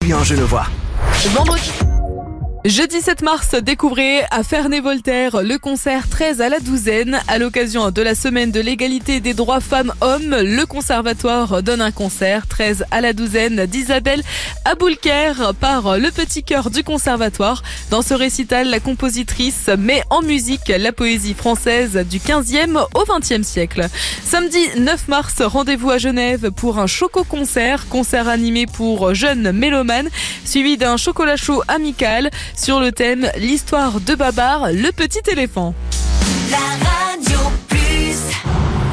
Bien genevois. Vendredi. Jeudi 7 mars, découvrez à Ferney-Voltaire le concert 13 à la douzaine. À l'occasion de la semaine de l'égalité des droits femmes-hommes, le conservatoire donne un concert 13 à la douzaine d'Isabelle Aboulker par le petit chœur du conservatoire. Dans ce récital, la compositrice met en musique la poésie française du 15e au 20e siècle. Samedi 9 mars, rendez-vous à Genève pour un choco-concert, concert animé pour jeunes mélomanes, suivi d'un chocolat chaud amical sur le thème « L'histoire de Babar, le petit éléphant ».